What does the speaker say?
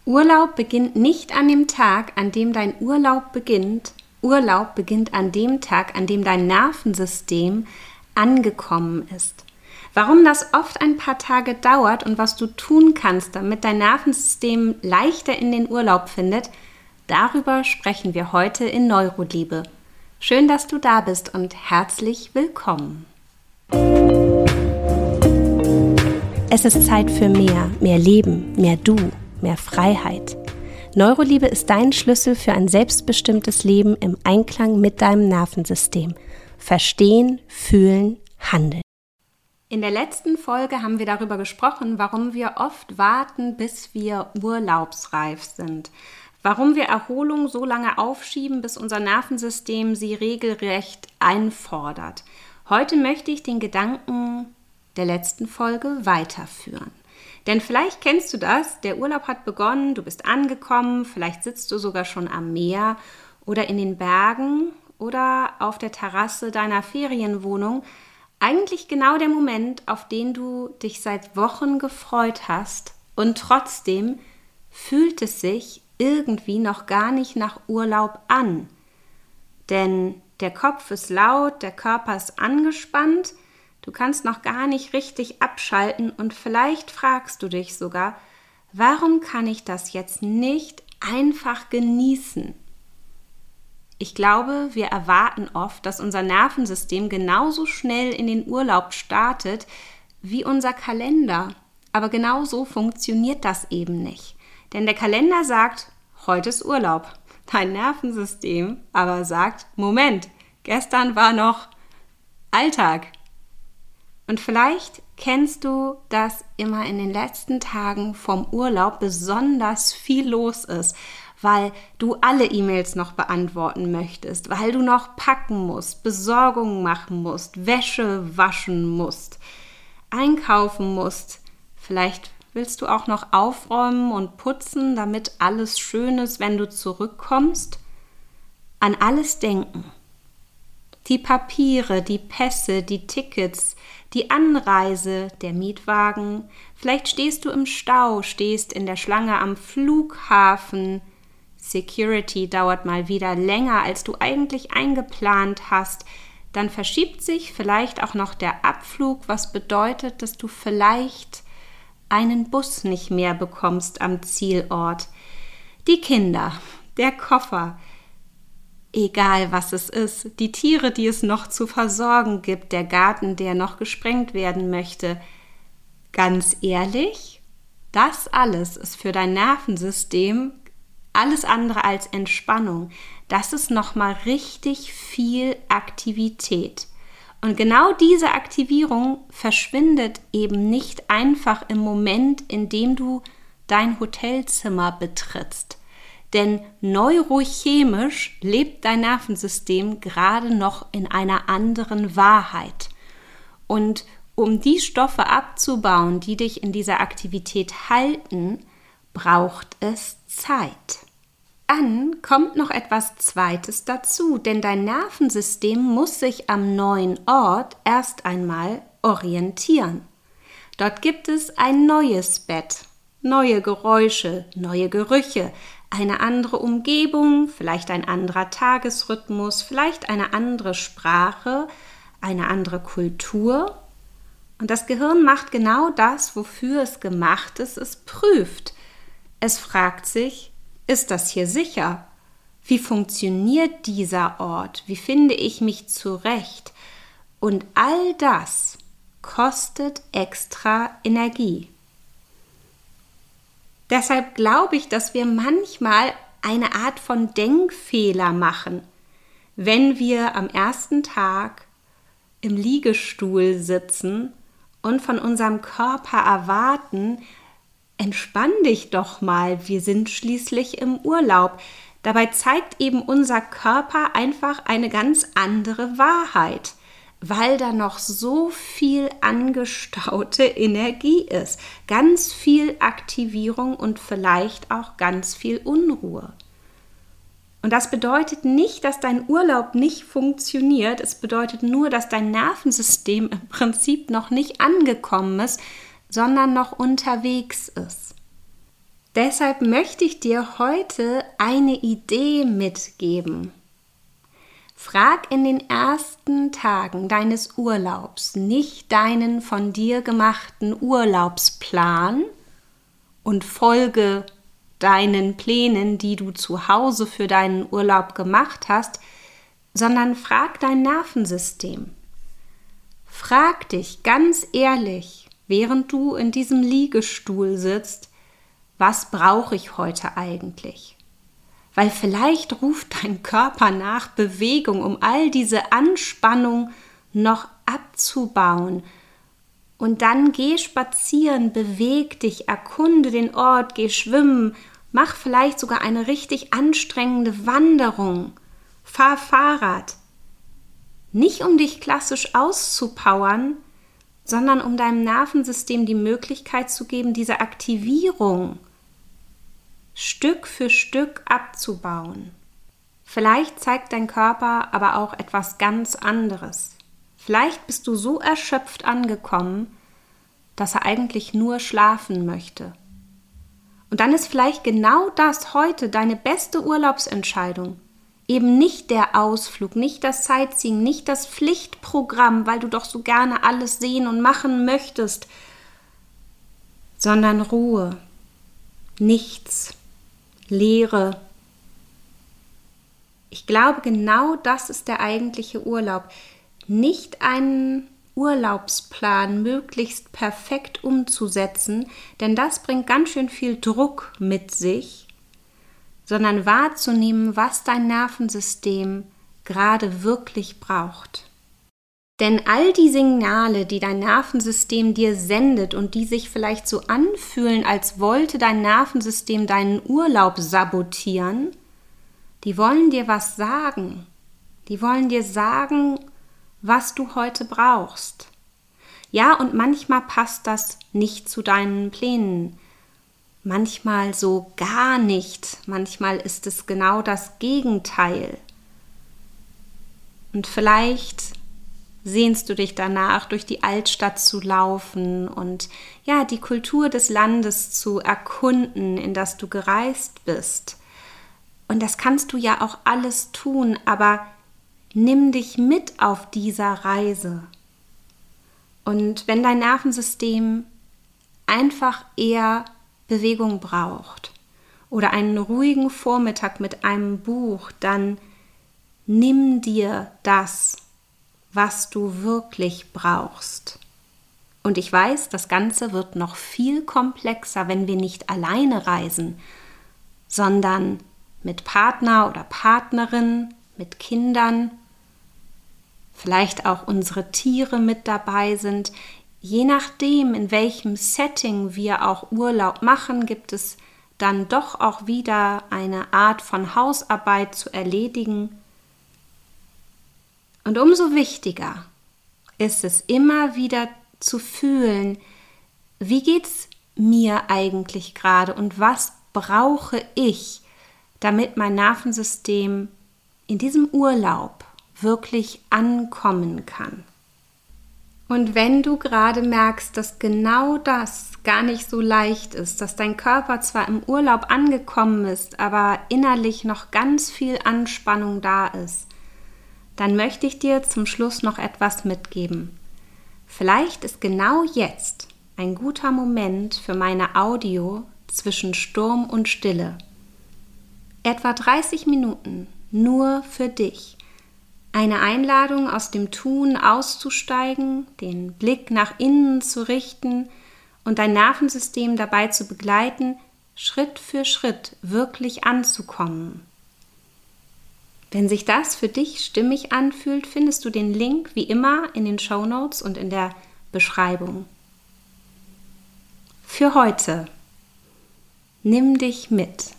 Urlaub beginnt nicht an dem Tag, an dem dein Urlaub beginnt. Urlaub beginnt an dem Tag, an dem dein Nervensystem angekommen ist. Warum das oft ein paar Tage dauert und was du tun kannst, damit dein Nervensystem leichter in den Urlaub findet, darüber sprechen wir heute in Neuroliebe. Schön, dass du da bist und herzlich willkommen. Es ist Zeit für mehr Leben, mehr Du, mehr Freiheit. Neuroliebe ist dein Schlüssel für ein selbstbestimmtes Leben im Einklang mit deinem Nervensystem. Verstehen, fühlen, handeln. In der letzten Folge haben wir darüber gesprochen, warum wir oft warten, bis wir urlaubsreif sind. Warum wir Erholung so lange aufschieben, bis unser Nervensystem sie regelrecht einfordert. Heute möchte ich den Gedanken der letzten Folge weiterführen. Denn vielleicht kennst du das, der Urlaub hat begonnen, du bist angekommen, vielleicht sitzt du sogar schon am Meer oder in den Bergen oder auf der Terrasse deiner Ferienwohnung. Eigentlich genau der Moment, auf den du dich seit Wochen gefreut hast und trotzdem fühlt es sich irgendwie noch gar nicht nach Urlaub an. Denn der Kopf ist laut, der Körper ist angespannt, du kannst noch gar nicht richtig abschalten und vielleicht fragst du dich sogar, warum kann ich das jetzt nicht einfach genießen? Ich glaube, wir erwarten oft, dass unser Nervensystem genauso schnell in den Urlaub startet wie unser Kalender. Aber genau so funktioniert das eben nicht. Denn der Kalender sagt, heute ist Urlaub. Dein Nervensystem aber sagt, Moment, gestern war noch Alltag. Und vielleicht kennst du, dass immer in den letzten Tagen vom Urlaub besonders viel los ist, weil du alle E-Mails noch beantworten möchtest, weil du noch packen musst, Besorgungen machen musst, Wäsche waschen musst, einkaufen musst. Vielleicht willst du auch noch aufräumen und putzen, damit alles schön ist, wenn du zurückkommst. An alles denken. Die Papiere, die Pässe, die Tickets, die Anreise, der Mietwagen. Vielleicht stehst du im Stau, stehst in der Schlange am Flughafen. Security dauert mal wieder länger, als du eigentlich eingeplant hast. Dann verschiebt sich vielleicht auch noch der Abflug, was bedeutet, dass du vielleicht einen Bus nicht mehr bekommst am Zielort. Die Kinder, der Koffer, egal was es ist, die Tiere, die es noch zu versorgen gibt, der Garten, der noch gesprengt werden möchte. Ganz ehrlich, das alles ist für dein Nervensystem alles andere als Entspannung. Das ist nochmal richtig viel Aktivität. Und genau diese Aktivierung verschwindet eben nicht einfach im Moment, in dem du dein Hotelzimmer betrittst. Denn neurochemisch lebt dein Nervensystem gerade noch in einer anderen Wahrheit. Und um die Stoffe abzubauen, die dich in dieser Aktivität halten, braucht es Zeit. Dann kommt noch etwas Zweites dazu, denn dein Nervensystem muss sich am neuen Ort erst einmal orientieren. Dort gibt es ein neues Bett, neue Geräusche, neue Gerüche, eine andere Umgebung, vielleicht ein anderer Tagesrhythmus, vielleicht eine andere Sprache, eine andere Kultur. Und das Gehirn macht genau das, wofür es gemacht ist, es prüft. Es fragt sich, ist das hier sicher? Wie funktioniert dieser Ort? Wie finde ich mich zurecht? Und all das kostet extra Energie. Deshalb glaube ich, dass wir manchmal eine Art von Denkfehler machen, wenn wir am ersten Tag im Liegestuhl sitzen und von unserem Körper erwarten, entspann dich doch mal, wir sind schließlich im Urlaub. Dabei zeigt eben unser Körper einfach eine ganz andere Wahrheit, weil da noch so viel angestaute Energie ist, ganz viel Aktivierung und vielleicht auch ganz viel Unruhe. Und das bedeutet nicht, dass dein Urlaub nicht funktioniert, es bedeutet nur, dass dein Nervensystem im Prinzip noch nicht angekommen ist, sondern noch unterwegs ist. Deshalb möchte ich dir heute eine Idee mitgeben. Frag in den ersten Tagen deines Urlaubs nicht deinen von dir gemachten Urlaubsplan und folge deinen Plänen, die du zu Hause für deinen Urlaub gemacht hast, sondern frag dein Nervensystem. Frag dich ganz ehrlich, während du in diesem Liegestuhl sitzt, was brauche ich heute eigentlich? Weil vielleicht ruft dein Körper nach Bewegung, um all diese Anspannung noch abzubauen. Und dann geh spazieren, beweg dich, erkunde den Ort, geh schwimmen, mach vielleicht sogar eine richtig anstrengende Wanderung, fahr Fahrrad. Nicht um dich klassisch auszupowern, sondern um deinem Nervensystem die Möglichkeit zu geben, diese Aktivierung Stück für Stück abzubauen. Vielleicht zeigt dein Körper aber auch etwas ganz anderes. Vielleicht bist du so erschöpft angekommen, dass er eigentlich nur schlafen möchte. Und dann ist vielleicht genau das heute deine beste Urlaubsentscheidung. Eben nicht der Ausflug, nicht das Sightseeing, nicht das Pflichtprogramm, weil du doch so gerne alles sehen und machen möchtest, sondern Ruhe, nichts, Leere. Ich glaube, genau das ist der eigentliche Urlaub. Nicht einen Urlaubsplan möglichst perfekt umzusetzen, denn das bringt ganz schön viel Druck mit sich, sondern wahrzunehmen, was dein Nervensystem gerade wirklich braucht. Denn all die Signale, die dein Nervensystem dir sendet und die sich vielleicht so anfühlen, als wollte dein Nervensystem deinen Urlaub sabotieren, die wollen dir was sagen. Die wollen dir sagen, was du heute brauchst. Ja, und manchmal passt das nicht zu deinen Plänen. Manchmal so gar nicht. Manchmal ist es genau das Gegenteil. Und vielleicht sehnst du dich danach, durch die Altstadt zu laufen und ja, die Kultur des Landes zu erkunden, in das du gereist bist. Und das kannst du ja auch alles tun, aber nimm dich mit auf dieser Reise. Und wenn dein Nervensystem einfach eher Bewegung braucht oder einen ruhigen Vormittag mit einem Buch, dann nimm dir das, was du wirklich brauchst. Und ich weiß, das Ganze wird noch viel komplexer, wenn wir nicht alleine reisen, sondern mit Partner oder Partnerin, mit Kindern, vielleicht auch unsere Tiere mit dabei sind. Je nachdem, in welchem Setting wir auch Urlaub machen, gibt es dann doch auch wieder eine Art von Hausarbeit zu erledigen. Und umso wichtiger ist es immer wieder zu fühlen, wie geht's mir eigentlich gerade und was brauche ich, damit mein Nervensystem in diesem Urlaub wirklich ankommen kann. Und wenn du gerade merkst, dass genau das gar nicht so leicht ist, dass dein Körper zwar im Urlaub angekommen ist, aber innerlich noch ganz viel Anspannung da ist, dann möchte ich dir zum Schluss noch etwas mitgeben. Vielleicht ist genau jetzt ein guter Moment für meine Audio zwischen Sturm und Stille. Etwa 30 Minuten nur für dich. Eine Einladung, aus dem Tun auszusteigen, den Blick nach innen zu richten und dein Nervensystem dabei zu begleiten, Schritt für Schritt wirklich anzukommen. Wenn sich das für dich stimmig anfühlt, findest du den Link wie immer in den Shownotes und in der Beschreibung. Für heute, nimm dich mit.